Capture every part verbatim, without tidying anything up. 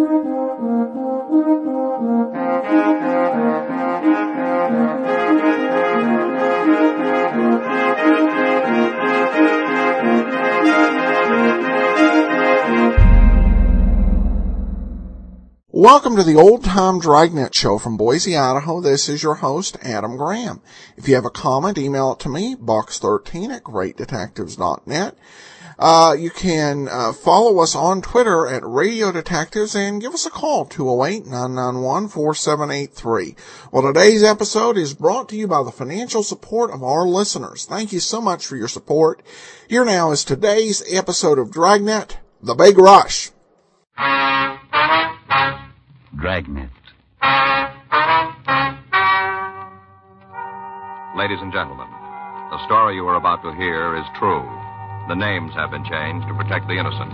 Welcome to the Old Time Dragnet Show from Boise, Idaho. This is your host, Adam Graham. If you have a comment, email it to me, box thirteen at great detectives dot net. Uh, you can uh, follow us on Twitter at Radio Detectives and give us a call, two oh eight, nine nine one, four seven eight three. Well, today's episode is brought to you by the financial support of our listeners. Thank you so much for your support. Here now is today's episode of Dragnet, The Big Rush. Dragnet. Ladies and gentlemen, the story you are about to hear is true. The names have been changed to protect the innocent.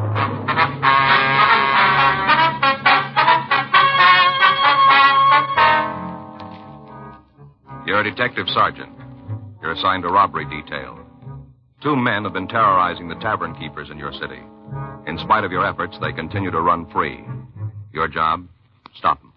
You're a detective sergeant. You're assigned to robbery detail. Two men have been terrorizing the tavern keepers in your city. In spite of your efforts, they continue to run free. Your job? Stop them.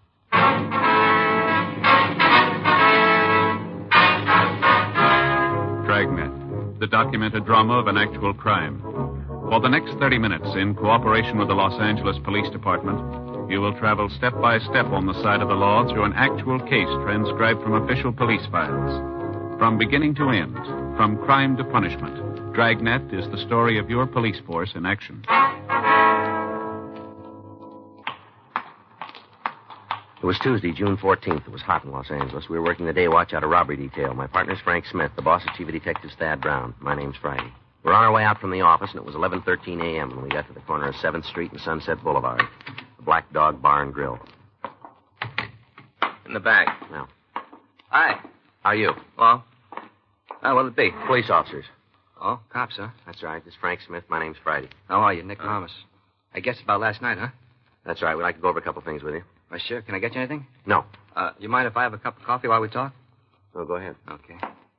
Dragnet, the documented drama of an actual crime. For the next thirty minutes, in cooperation with the Los Angeles Police Department, you will travel step by step on the side of the law through an actual case transcribed from official police files. From beginning to end, from crime to punishment, Dragnet is the story of your police force in action. It was Tuesday, June fourteenth. It was hot in Los Angeles. We were working the day watch out of robbery detail. My partner's Frank Smith. The boss is Chief of Detectives Thad Brown. My name's Friday. We're on our way out from the office, and it was eleven thirteen a.m. when we got to the corner of seventh street and Sunset Boulevard. The Black Dog Bar and Grill. In the back. Now. Hi. How are you? Well? Oh, what'll it be? Police officers. Oh, cops, huh? That's right. This is Frank Smith. My name's Friday. How are you, Nick Thomas? I guess about last night, huh? That's right. We'd like to go over a couple things with you. Well, sure. Can I get you anything? No. Uh, you mind if I have a cup of coffee while we talk? Oh, go ahead. Okay.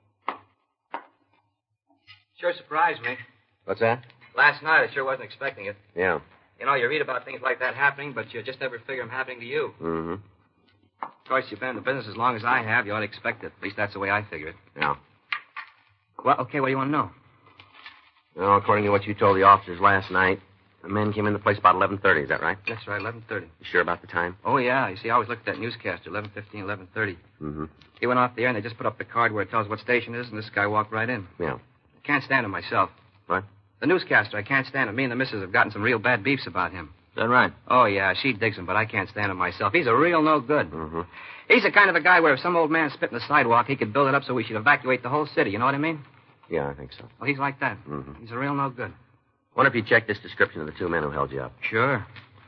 Sure surprised me. What's that? Last night, I sure wasn't expecting it. Yeah. You know, you read about things like that happening, but you just never figure them happening to you. Mm-hmm. Of course, you've been in the business as long as I have. You ought to expect it. At least that's the way I figure it. Yeah. Well, okay, what do you want to know? Well, according to what you told the officers last night, the men came in the place about eleven thirty. Is that right? That's right, eleven thirty. You sure about the time? Oh, yeah. You see, I always look at that newscaster, eleven fifteen, eleven thirty. Mm-hmm. He went off the air, and they just put up the card where it tells what station it is, and this guy walked right in. Yeah. I can't stand him myself. What? The newscaster, I can't stand him. Me and the missus have gotten some real bad beefs about him. Is that right? Oh, yeah, she digs him, but I can't stand him myself. He's a real no good. Mm-hmm. He's the kind of a guy where if some old man spit in the sidewalk, he could build it up so we should evacuate the whole city. You know what I mean? Yeah, I think so. Well, he's like that. Mm-hmm. He's a real no good. Wonder if you checked this description of the two men who held you up. Sure.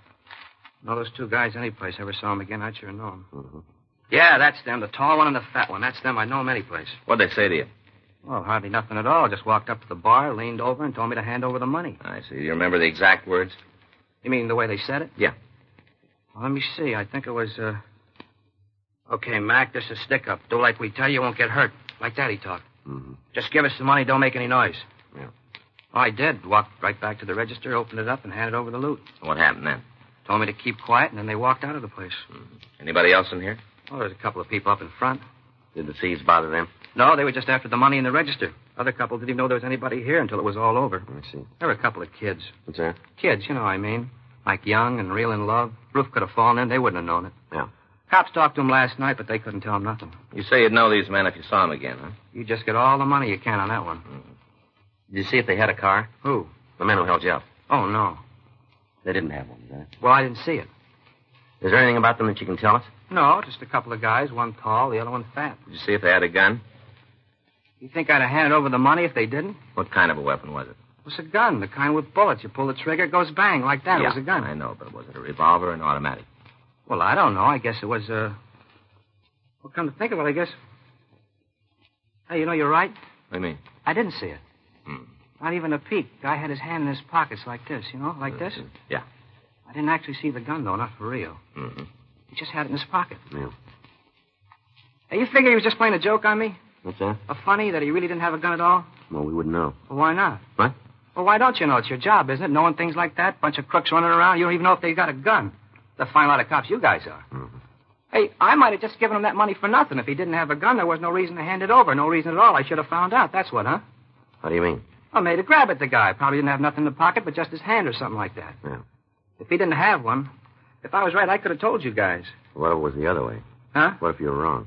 Know those two guys any place. Ever saw them again, I'd sure know them. Mm-hmm. Yeah, that's them. The tall one and the fat one. That's them. I know them any place. What'd they say to you? Well, hardly nothing at all. Just walked up to the bar, leaned over, and told me to hand over the money. I see. Do you remember the exact words? You mean the way they said it? Yeah. Well, let me see. I think it was, uh... Okay, Mac, this is stick-up. Do like we tell you, you won't get hurt. Like that he talked. Mm-hmm. Just give us the money, don't make any noise. Yeah. Oh, I did. Walked right back to the register, opened it up, and handed over the loot. What happened then? Told me to keep quiet, and then they walked out of the place. Mm-hmm. Anybody else in here? Well, there's a couple of people up in front. Did the thieves bother them? No, they were just after the money in the register. Other couple didn't even know there was anybody here until it was all over. I see. There were a couple of kids. What's that? Kids, you know what I mean. Like young and real in love. Roof could have fallen in. They wouldn't have known it. Yeah. Cops talked to them last night, but they couldn't tell them nothing. You say you'd know these men if you saw them again, huh? You just get all the money you can on that one. Mm-hmm. Did you see if they had a car? Who? The men who held you up. Oh, no. They didn't have one, did they? Well, I didn't see it. Is there anything about them that you can tell us? No, just a couple of guys. One tall, the other one fat. Did you see if they had a gun? You think I'd have handed over the money if they didn't? What kind of a weapon was it? It was a gun, the kind with bullets. You pull the trigger, it goes bang, like that. Yeah, It was a gun. I know, but was it a revolver or an automatic? Well, I don't know. I guess it was, uh... Well, come to think of it, I guess... Hey, you know, you're right. What do you mean? I didn't see it. Hmm. Not even a peek. Guy had his hand in his pockets like this, you know, like this. Yeah. I didn't actually see the gun, though, not for real. Mm-hmm. He just had it in his pocket. Yeah. Hey, you figure he was just playing a joke on me? What's that? A funny, that he really didn't have a gun at all? Well, we wouldn't know. Well, why not? What? Well, why don't you know? It's your job, isn't it? Knowing things like that? Bunch of crooks running around. You don't even know if they got a gun. The fine lot of cops you guys are. Mm-hmm. Hey, I might have just given him that money for nothing. If he didn't have a gun, there was no reason to hand it over. No reason at all. I should have found out. That's what, huh? What do you mean? I made a grab at the guy. Probably didn't have nothing in the pocket but just his hand or something like that. Yeah. If he didn't have one, if I was right, I could have told you guys. What if it was the other way? Huh? What if you were wrong?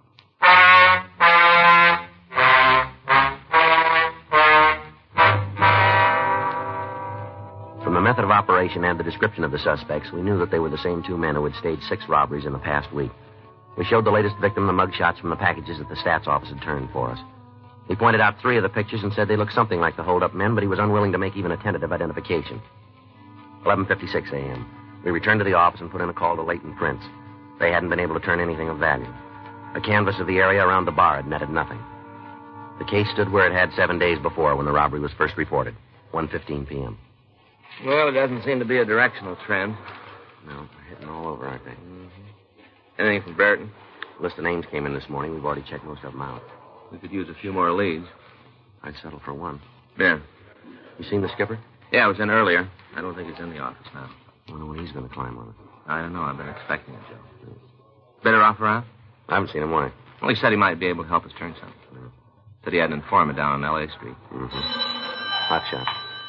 From the method of operation and the description of the suspects, we knew that they were the same two men who had staged six robberies in the past week. We showed the latest victim the mugshots from the packages that the stats office had turned for us. He pointed out three of the pictures and said they looked something like the hold-up men, but he was unwilling to make even a tentative identification. eleven fifty-six a.m. We returned to the office and put in a call to Leighton Prince. They hadn't been able to turn anything of value. A canvass of the area around the bar had netted nothing. The case stood where it had seven days before when the robbery was first reported, one fifteen p.m. Well, it doesn't seem to be a directional trend. No, they're hitting all over, aren't they? Mm-hmm. Anything from Burton? A list of names came in this morning. We've already checked most of them out. We could use a few more leads. I'd settle for one. Yeah. You seen the skipper? Yeah, I was in earlier. I don't think he's in the office now. I wonder when he's going to climb on it. I don't know. I've been expecting it, Joe. Better offer out? I haven't seen him. Why? Well, he said he might be able to help us turn something. Yeah. Said he had an informant down on L A Street. Mm-hmm. Hot shot.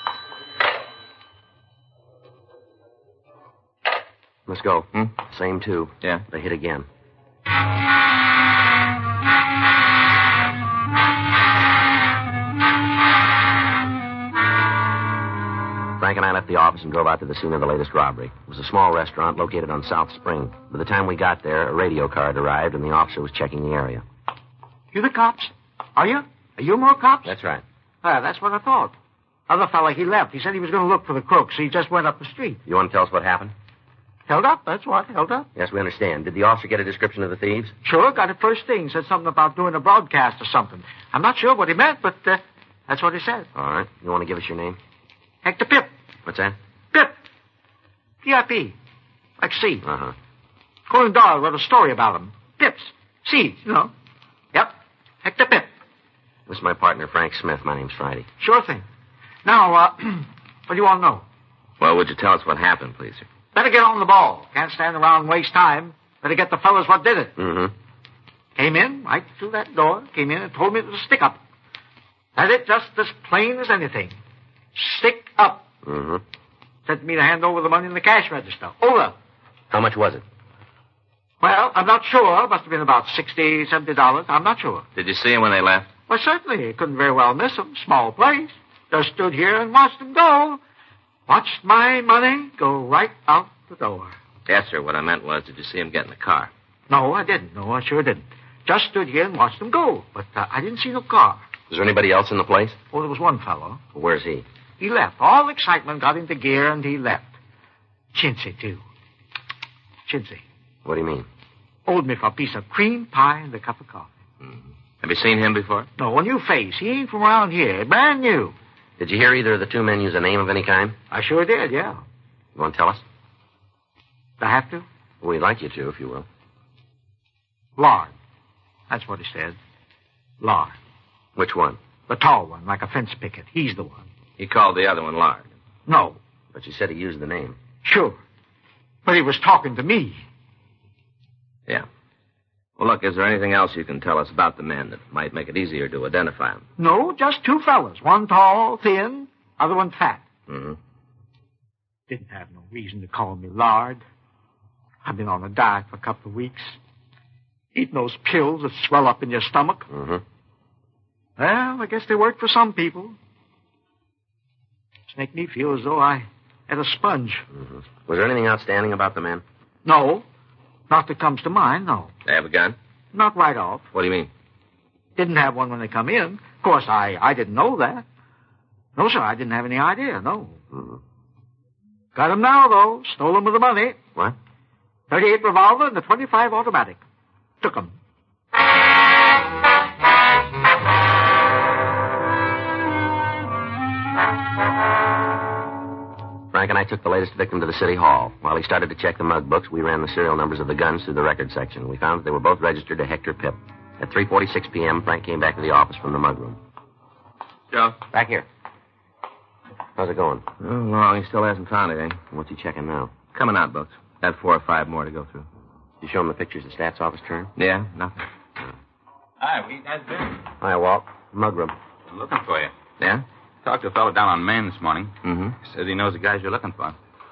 Let's go. Hmm? Same two. Yeah. They hit again. Frank and I left the office and drove out to the scene of the latest robbery. It was a small restaurant located on South Spring. By the time we got there, a radio card arrived, and the officer was checking the area. You the cops? Are you? Are you more cops? That's right. Ah, that's what I thought. Other fella, he left. He said he was going to look for the crooks. He just went up the street. You want to tell us what happened? Held up, that's what. Held up. Yes, we understand. Did the officer get a description of the thieves? Sure, got it first thing. Said something about doing a broadcast or something. I'm not sure what he meant, but uh, that's what he said. All right. You want to give us your name? Hector Pip. What's that? Pip. P I P. Like seed. Uh-huh. Conan Doyle wrote a story about him. Pips. Seeds, you know. Yep. Hector Pip. This is my partner, Frank Smith. My name's Friday. Sure thing. Now, uh, what do you want to know? Well, would you tell us what happened, please, sir? Better get on the ball. Can't stand around and waste time. Better get the fellas what did it. Mm-hmm. Came in, right through that door, came in and told me it was a stick-up. That's it, just as plain as anything. Stick up. Mm-hmm. Said to me to hand over the money in the cash register. Over. How much was it? Well, I'm not sure. Must have been about sixty, seventy dollars. I'm not sure. Did you see him when they left? Well, certainly. Couldn't very well miss him. Small place. Just stood here and watched him go. Watched my money go right out the door. Yes, sir. What I meant was, did you see him get in the car? No, I didn't. No, I sure didn't. Just stood here and watched him go. But uh, I didn't see no car. Was there anybody else in the place? Oh, there was one fellow. Where's he? He left. All excitement got into gear, and he left. Chintzy, too. Chintzy. What do you mean? Owed me for a piece of cream pie and a cup of coffee. Mm-hmm. Have you seen him before? No, a new face. He ain't from around here. Brand new. Did you hear either of the two men use a name of any kind? I sure did, yeah. You want to tell us? Do I have to? We'd like you to, if you will. Lard. That's what he said. Lard. Which one? The tall one, like a fence picket. He's the one. He called the other one Lard. No. But you said he used the name. Sure. But he was talking to me. Yeah. Well, look, is there anything else you can tell us about the men that might make it easier to identify them? No, just two fellas. One tall, thin, other one fat. Mm-hmm. Didn't have no reason to call me Lard. I've been on a diet for a couple of weeks. Eating those pills that swell up in your stomach. Mm-hmm. Well, I guess they work for some people. Just make me feel as though I had a sponge. Mm-hmm. Was there anything outstanding about the men? No. Not that comes to mind, no. They have a gun? Not right off. What do you mean? Didn't have one when they come in. Of course, I, I didn't know that. No, sir, I didn't have any idea, no. Mm-hmm. Got 'em now, though. Stole 'em with the money. What? thirty-eight revolver and the twenty-five automatic. Took 'em. Frank and I took the latest victim to the city hall. While he started to check the mug books, we ran the serial numbers of the guns through the record section. We found that they were both registered to Hector Pip. At three forty-six p.m., Frank came back to the office from the mug room. Joe? Back here. How's it going? Oh, well, he still hasn't found anything. What's he checking now? Coming out books. Got four or five more to go through. You show him the pictures the stats office turned? Yeah, nothing. Hi, where you guys been? Hi, Walt. Mudroom. I'm looking for you. Yeah? Talked to a fellow down on Main this morning. Mm-hmm. Says he knows the guys you're looking for.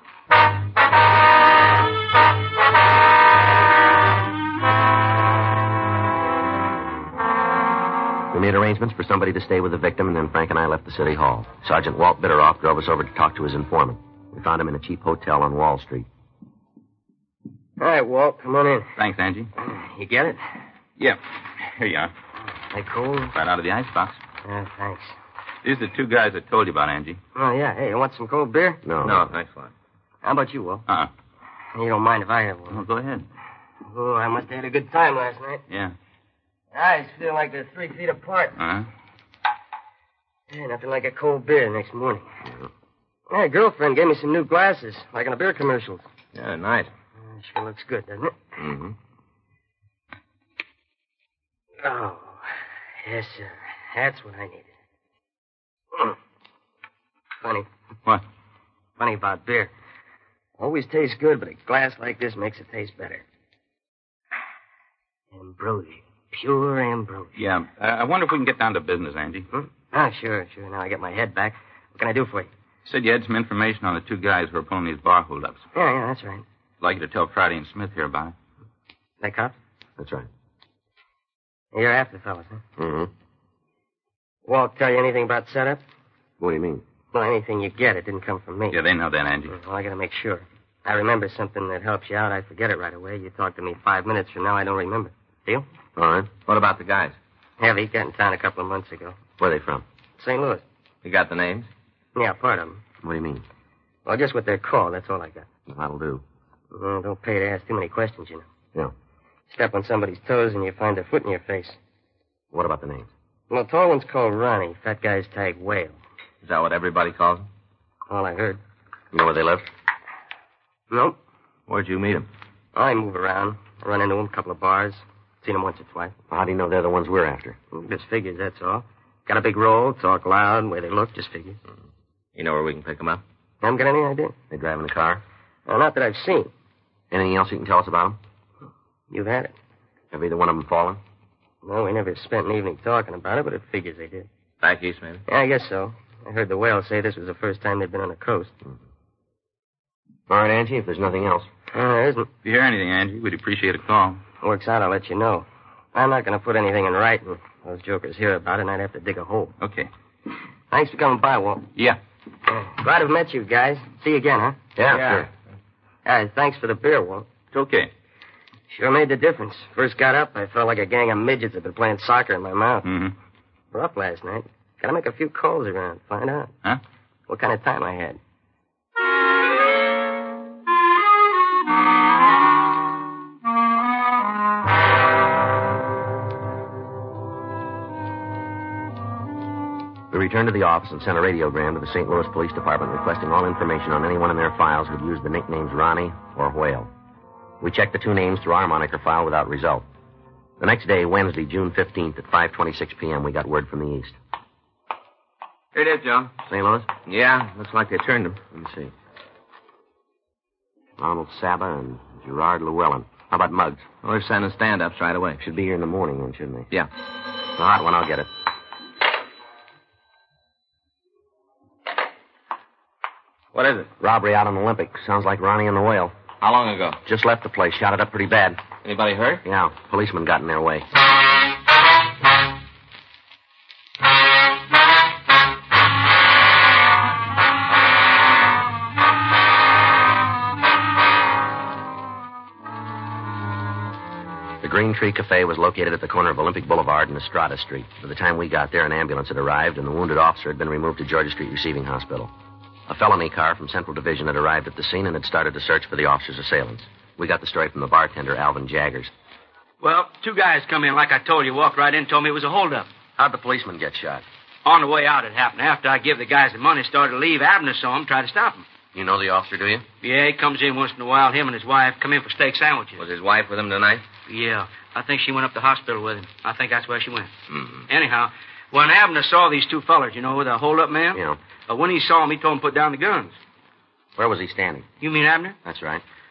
We made arrangements for somebody to stay with the victim, and then Frank and I left the city hall. Sergeant Walt Bitteroff drove us over to talk to his informant. We found him in a cheap hotel on Wall Street. All right, Walt, come on in. Thanks, Angie. You get it? Yeah. Here you are. They cold? Right out of the icebox. Yeah, thanks. These are the two guys I told you about, Angie. Oh, yeah. Hey, you want some cold beer? No. No, thanks a lot. How about you, Walt? Uh-uh. You don't mind if I have one? Well, go ahead. Oh, I must have had a good time last night. Yeah. Eyes feel like they're three feet apart. Uh-huh. Yeah, nothing like a cold beer the next morning. My girlfriend gave me some new glasses, like in the beer commercials. Yeah, nice. Uh, sure looks good, doesn't it? Mm-hmm. Oh, yes, sir. That's what I needed. Mm. Funny. What? Funny about beer. Always tastes good, but a glass like this makes it taste better. Ambrosia. Pure ambrosia. Yeah. Uh, I wonder if we can get down to business, Angie. Hmm? Ah, sure, sure. Now I get my head back. What can I do for you? Said you had some information on the two guys who are pulling these bar holdups. Yeah, yeah, that's right. I'd like you to tell Friday and Smith here about it. They cops? That's right. You're after fellas, huh? Mm-hmm. Walt tell you anything about setup? What do you mean? Well, anything you get, it didn't come from me. Yeah, they know that, Angie. Well, I gotta make sure. I remember something that helps you out. I forget it right away. You talk to me five minutes from now, I don't remember. Deal? All right. What about the guys? Heavy got in town a couple of months ago. Where are they from? Saint Louis. You got the names? Yeah, part of them. What do you mean? Well, just what they're called. That's all I got. That'll do. Well, don't pay to ask too many questions, you know. Yeah. Step on somebody's toes and you find a foot in your face. What about the names? Well, tall one's called Ronnie. Fat guy's tagged Whale. Is that what everybody calls them? All I heard. You know where they live? Nope. Where'd you meet them? I move around. I run into them, a couple of bars. Seen them once or twice. How do you know they're the ones we're after? Just figures, that's all. Got a big roll, talk loud, way they look, just figures. You know where we can pick them up? Haven't got any idea. They drive in the car? Well, not that I've seen. Anything else you can tell us about them? You've had it. Have either one of them fallen? No, we never spent an evening talking about it, but it figures they did. Back east, maybe? Yeah, I guess so. I heard the Whale say this was the first time they'd been on the coast. Mm-hmm. All right, Angie, if there's nothing else. Uh, there isn't. If you hear anything, Angie, we'd appreciate a call. Works out, I'll let you know. I'm not going to put anything in writing. Those jokers hear about it, and I'd have to dig a hole. Okay. Thanks for coming by, Walt. Yeah. Uh, glad to have met you guys. See you again, huh? Yeah, yeah. sure. All right, thanks for the beer, Walt. It's okay. Sure made the difference. First got up, I felt like a gang of midgets had been playing soccer in my mouth. Mm-hmm. Rough last night. Gotta make a few calls around, find out. Huh? What kind of time I had. We returned to the office and sent a radiogram to the Saint Louis Police Department requesting all information on anyone in their files who'd used the nicknames Ronnie or Whale. We checked the two names through our moniker file without result. The next day, Wednesday, June fifteenth, at five twenty-six p.m., we got word from the east. Here it is, Joe. Saint Louis? Yeah, looks like they turned him. Let me see. Ronald Saba and Gerard Llewellyn. How about Muggs? Well, they're sending stand-ups right away. Should be here in the morning, then, shouldn't they? Yeah. The hot one, I'll get it. What is it? Robbery out on Olympic. Sounds like Ronnie and the Whale. How long ago? Just left the place. Shot it up pretty bad. Anybody hurt? Yeah, policemen got in their way. The Green Tree Cafe was located at the corner of Olympic Boulevard and Estrada Street. By the time we got there, an ambulance had arrived, and the wounded officer had been removed to Georgia Street Receiving Hospital. A felony car from Central Division had arrived at the scene and had started to search for the officer's assailants. We got the story from the bartender, Alvin Jaggers. Well, two guys come in like I told you, walked right in, told me it was a holdup. How'd the policeman get shot? On the way out, it happened. After I give the guys the money, started to leave, Abner saw him, tried to stop him. You know the officer, do you? Yeah, he comes in once in a while. Him and his wife come in for steak sandwiches. Was his wife with him tonight? Yeah, I think she went up to the hospital with him. I think that's where she went. Mm-hmm. Anyhow, when Abner saw these two fellers, you know, with a hold-up man, Yeah. uh, when he saw them, he told them to put down the guns. Where was he standing? You mean Abner? That's right.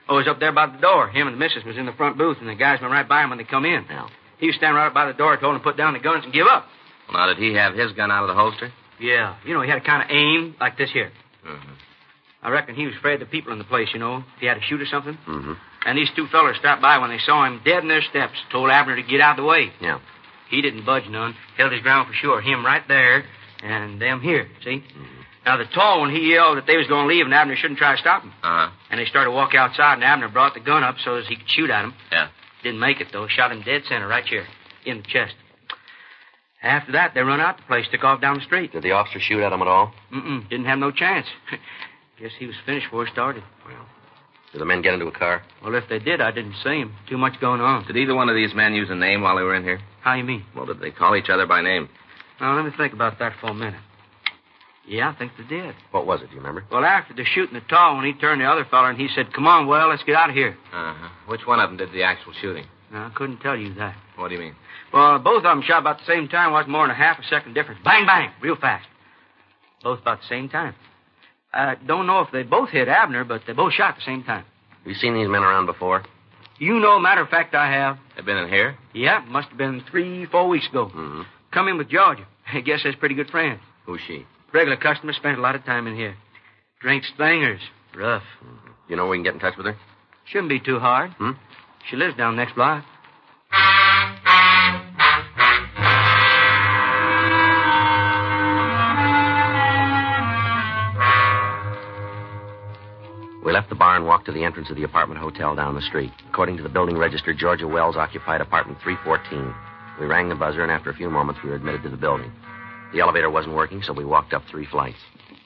Oh, he was up there by the door. Him and the missus was in the front booth, and the guys went right by him when they come in. Yeah. He was standing right up by the door, told him to put down the guns and give up. Well, now, did he have his gun out of the holster? Yeah. You know, he had a kind of aim like this here. Mm-hmm. I reckon he was afraid of the people in the place, you know, if he had to shoot or something. Mm-hmm. And these two fellers stopped by when they saw him dead in their steps, told Abner to get out of the way. Yeah. He didn't budge none, held his ground for sure. Him right there, and them here, see? Mm-hmm. Now, the tall one, he yelled that they was going to leave, and Abner shouldn't try to stop him. Uh-huh. And they started to walk outside, and Abner brought the gun up so as he could shoot at him. Yeah. Didn't make it, though. Shot him dead center right here, in the chest. After that, they run out the place, took off down the street. Did the officer shoot at him at all? Mm-mm, didn't have no chance. Guess he was finished before he started. Well, did the men get into a car? Well, if they did, I didn't see him. Too much going on. Did either one of these men use a name while they were in here? How you mean? Well, did they call each other by name? Now, let me think about that for a minute. Yeah, I think they did. What was it, do you remember? Well, after the shooting the tall one, he turned to the other fella and he said, "Come on, well, let's get out of here." Uh-huh. Which one of them did the actual shooting? Now, I couldn't tell you that. What do you mean? Well, both of them shot about the same time. Wasn't more than a half a second difference. Bang, bang, real fast. Both about the same time. I don't know if they both hit Abner, but they both shot at the same time. Have you seen these men around before? You know, matter of fact, I have. They've been in here? Yeah, must have been three, four weeks ago. Mm-hmm. Come in with Georgia. I guess that's pretty good friends. Who's she? Regular customer, spent a lot of time in here. Drinks thingers. Rough. Mm-hmm. You know we can get in touch with her? Shouldn't be too hard. Hmm? She lives down next block. We left the bar and walked to the entrance of the apartment hotel down the street. According to the building register, Georgia Wells occupied apartment three fourteen. We rang the buzzer, and after a few moments, we were admitted to the building. The elevator wasn't working, so we walked up three flights.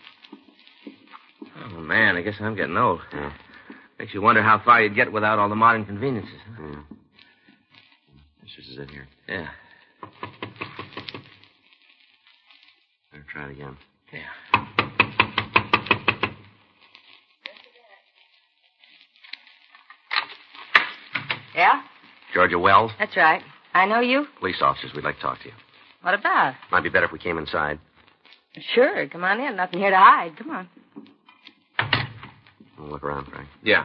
Oh, man, I guess I'm getting old. Yeah. Makes you wonder how far you'd get without all the modern conveniences. Huh? Yeah. This is it here. Yeah. Better try it again. Yeah. Yeah? Georgia Wells, That's right. I know you. police officers, we'd like to talk to you. What about? Might be better if we came inside. Sure, come on in. Nothing here to hide. Come on. We'll look around, Frank. Yeah.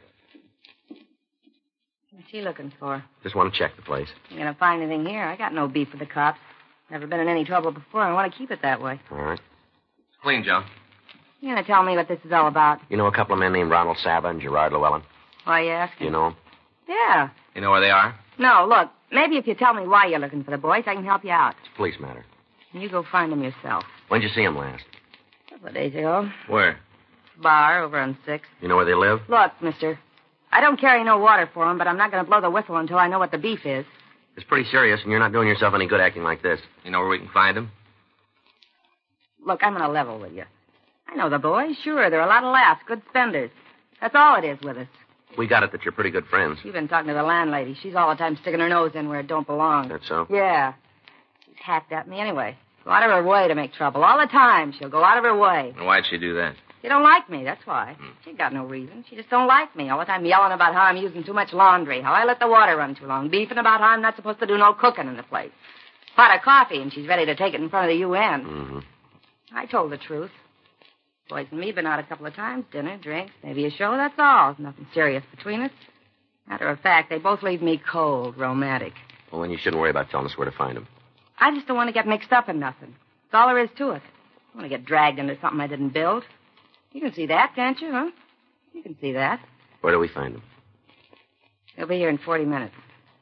What's he looking for? Just want to check the place. You gonna find anything here? I got no beef with the cops. Never been in any trouble before. I want to keep it that way. All right. Clean, Joe. You gonna tell me what this is all about? You know a couple of men named Ronald Saba and Gerard Llewellyn? Why you asking? Do you know them? Yeah. You know where they are? No, look. Maybe if you tell me why you're looking for the boys, I can help you out. It's a police matter. You go find them yourself. When'd you see them last? A couple of days ago. Where? Bar over on sixth. You know where they live? Look, mister. I don't carry no water for them, but I'm not going to blow the whistle until I know what the beef is. It's pretty serious, and you're not doing yourself any good acting like this. You know where we can find them? Look, I'm on a level with you. I know the boys. Sure, they're a lot of laughs, good spenders. That's all it is with us. We got it that you're pretty good friends. You've been talking to the landlady. She's all the time sticking her nose in where it don't belong. That's so? Yeah. She's hacked at me anyway. Go out of her way to make trouble. All the time, she'll go out of her way. And why'd she do that? She don't like me, that's why. Hmm. She got no reason. She just don't like me. All the time yelling about how I'm using too much laundry, how I let the water run too long, beefing about how I'm not supposed to do no cooking in the place. Pot of coffee, and she's ready to take it in front of the U N. Mm-hmm. I told the truth. Boys and me been out a couple of times, dinner, drinks, maybe a show, that's all. Nothing serious between us. Matter of fact, they both leave me cold, romantic. Well, then you shouldn't worry about telling us where to find them. I just don't want to get mixed up in nothing. That's all there is to it. I want to get dragged into something I didn't build. You can see that, can't you, huh? You can see that. Where do we find them? They'll be here in forty minutes.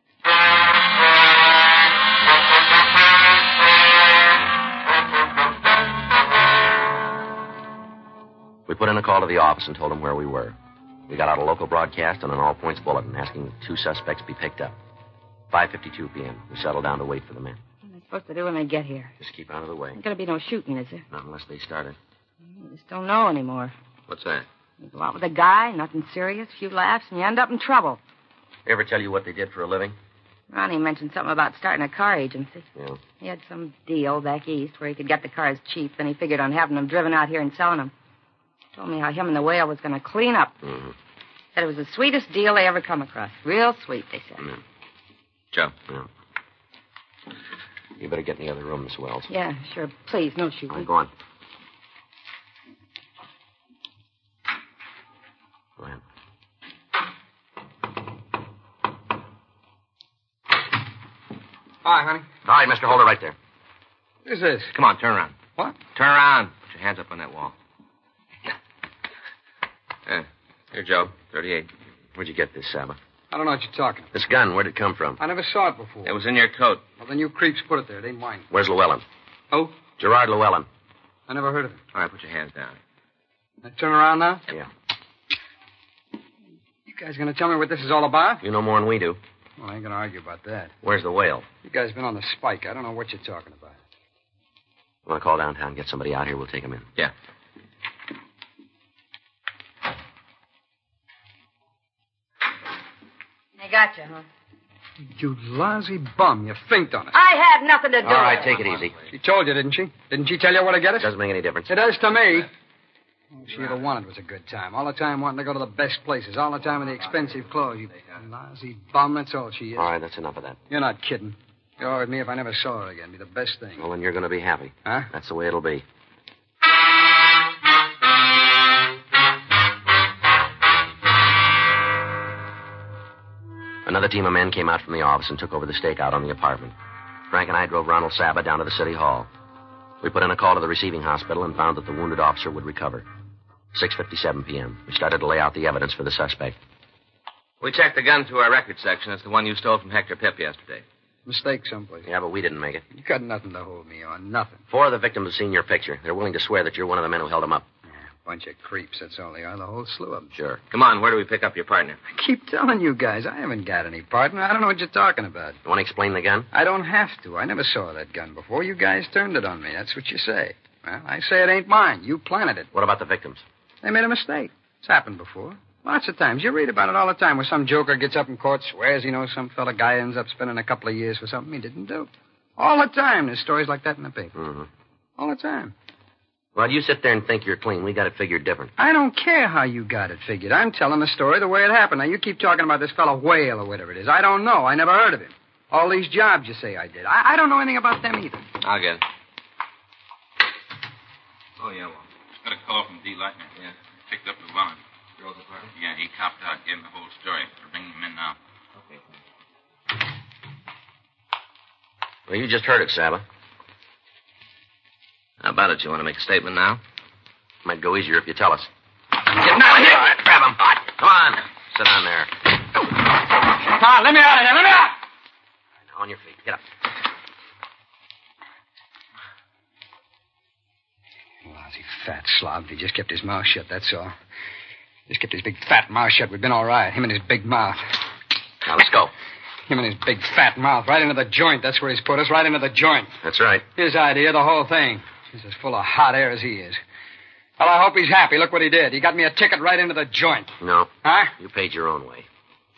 We put in a call to the office and told them where we were. We got out a local broadcast and an all-points bulletin asking that two suspects be picked up. five fifty-two p.m. We settled down to wait for the men. What am I supposed to do when they get here? Just keep out of the way. There's going to be no shooting, is there? Not unless they started. I just don't know anymore. What's that? You go out with a guy, nothing serious, few laughs, and you end up in trouble. They ever tell you what they did for a living? Ronnie mentioned something about starting a car agency. Yeah. He had some deal back east where he could get the cars cheap, then he figured on having them driven out here and selling them. Told me how him and the whale was going to clean up. Mm-hmm. Said it was the sweetest deal they ever come across. Real sweet, they said. Mm-hmm. Joe. Yeah. You better get in the other room, Miss Wells. Yeah, sure. Please, no All shooting. right, go on. Go ahead. Hi, honey. All right, mister, hold it right there. What is this? Come on, turn around. What? Turn around. Put your hands up on that wall. Yeah. Here, Joe. thirty-eight. Where'd you get this, Saba? I don't know what you're talking about. This gun, where'd it come from? I never saw it before. It was in your coat. Well, then you creeps put it there. It ain't mine. Where's Llewellyn? Oh? Gerard Llewellyn. I never heard of it. All right, put your hands down. Now turn around now? Yeah. You guys gonna tell me what this is all about? You know more than we do. Well, I ain't gonna argue about that. Where's the whale? You guys been on the spike. I don't know what you're talking about. You want to call downtown, get somebody out here, we'll take him in. Yeah. They got you, huh? You lousy bum. You finked on us. I had nothing to do All right, with it. take it easy. She told you, didn't she? Didn't she tell you where to get us? Doesn't make any difference. It does to me. All she ever wanted was a good time. All the time wanting to go to the best places. All the time in the expensive clothes. You lousy bum, that's all she is. All right, that's enough of that. You're not kidding. You're with me if I never saw her again. Be the best thing. Well, then you're going to be happy. Huh? That's the way it'll be. Another team of men came out from the office and took over the stakeout on the apartment. Frank and I drove Ronald Saba down to the city hall. We put in a call to the receiving hospital and found that the wounded officer would recover. six fifty-seven p.m. We started to lay out the evidence for the suspect. We checked the gun through our records section. It's the one you stole from Hector Pip yesterday. Mistake someplace. Yeah, but we didn't make it. You got nothing to hold me on. Nothing. Four of the victims have seen your picture. They're willing to swear that you're one of the men who held him up. Bunch of creeps, that's all they are. The whole slew of them. Sure. Come on, where do we pick up your partner? I keep telling you guys, I haven't got any partner. I don't know what you're talking about. You want to explain the gun? I don't have to. I never saw that gun before. You guys turned it on me. That's what you say. Well, I say it ain't mine. You planted it. What about the victims? They made a mistake. It's happened before. Lots of times. You read about it all the time where some joker gets up in court, swears he knows some fella guy ends up spending a couple of years for something he didn't do. All the time there's stories like that in the paper. Mm-hmm. All the time. Well, you sit there and think you're clean. We got it figured different. I don't care how you got it figured. I'm telling the story the way it happened. Now, you keep talking about this fellow Whale or whatever it is. I don't know. I never heard of him. All these jobs you say I did. I, I don't know anything about them either. I'll get it. Oh, yeah, well, got a call from D. Lightner. Yeah. Picked up Llewellyn. Girls apartment? Yeah, he copped out, gave him the whole story. We're bringing him in now. Okay. Well, you just heard it, Saba. How about it? You want to make a statement now? Might go easier if you tell us. Get him out of here! All right, grab him. Come on. Sit down there. Come on, let me out of here. Let me out! Now on your feet. Get up. Lousy fat slob. If he just kept his mouth shut, that's all. Just kept his big fat mouth shut. We'd been all right. Him and his big mouth. Now, let's go. Him and his big fat mouth. Right into the joint. That's where he's put us. Right into the joint. That's right. His idea, the whole thing. He's as full of hot air as he is. Well, I hope he's happy. Look what he did. He got me a ticket right into the joint. No. Huh? You paid your own way.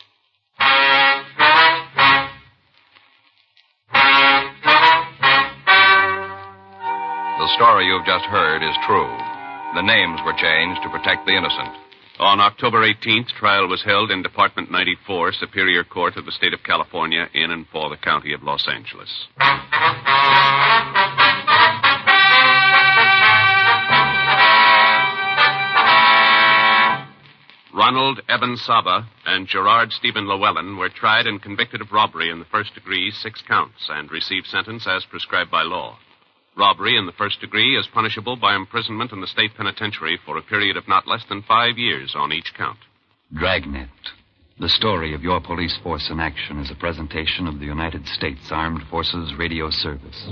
The story you've just heard is true. The names were changed to protect the innocent. On October eighteenth, trial was held in Department ninety-four, Superior Court of the State of California, in and for the County of Los Angeles. Ronald Eben Saba and Gerard Stephen Llewellyn were tried and convicted of robbery in the first degree, six counts, and received sentence as prescribed by law. Robbery in the first degree is punishable by imprisonment in the state penitentiary for a period of not less than five years on each count. Dragnet. The story of your police force in action is a presentation of the United States Armed Forces Radio Service.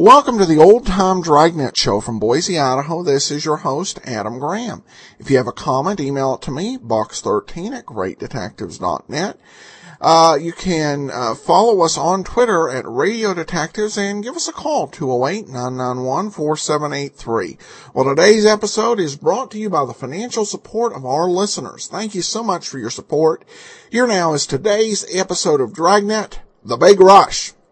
Welcome to the Old Time Dragnet Show from Boise, Idaho. This is your host, Adam Graham. If you have a comment, email it to me, box thirteen at great detectives dot net. Uh, you can uh, follow us on Twitter at Radio Detectives and give us a call, two oh eight, nine nine one, four seven eight three. Well, today's episode is brought to you by the financial support of our listeners. Thank you so much for your support. Here now is today's episode of Dragnet, The Big Rush.